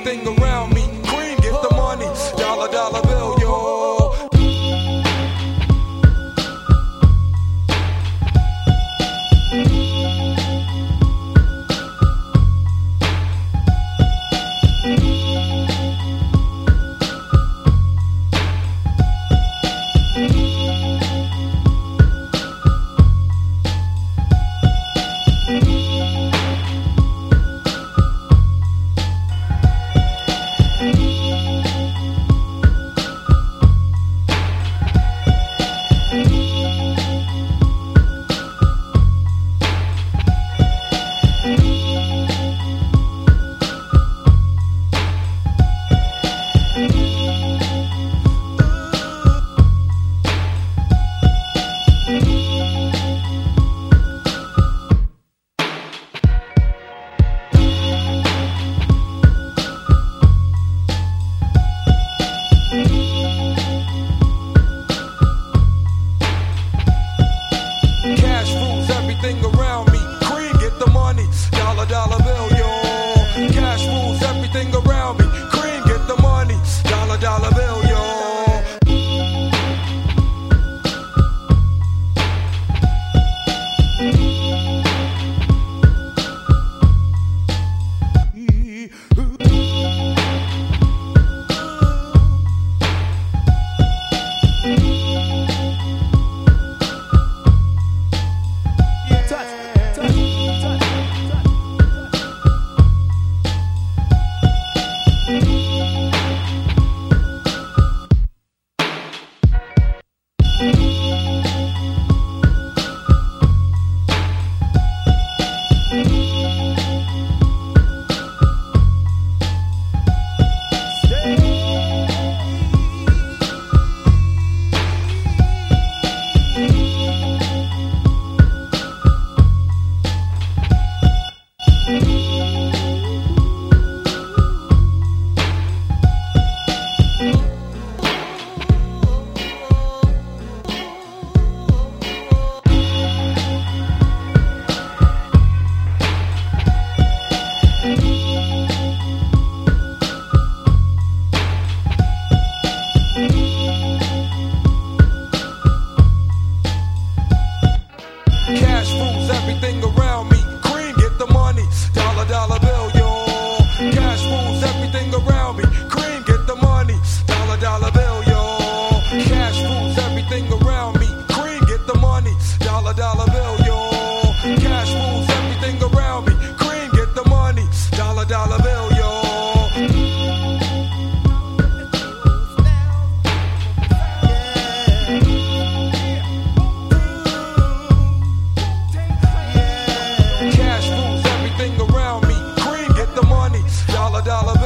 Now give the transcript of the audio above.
everything around me. Cream, get the money. Dollar, dollar bill, yo. Everything around me, cream, get the money, dollar, dollar bill, yo. Cash rules everything around me, cream, get the money, dollar, dollar bill, yo. Cash rules everything around me. Cream, get the money. Dollar, dollar bill, yo. Cash rules everything around me. Cream, get the money. Dollar, dollar bill, yo. Cash rules everything around me. Cream, get the money. Dollar, dollar bill, yo. Cash rules everything around me. Cream, get the money. Dollar, dollar bill, yo. Cash rules everything around me. Cream, get the money. Dollar, dollar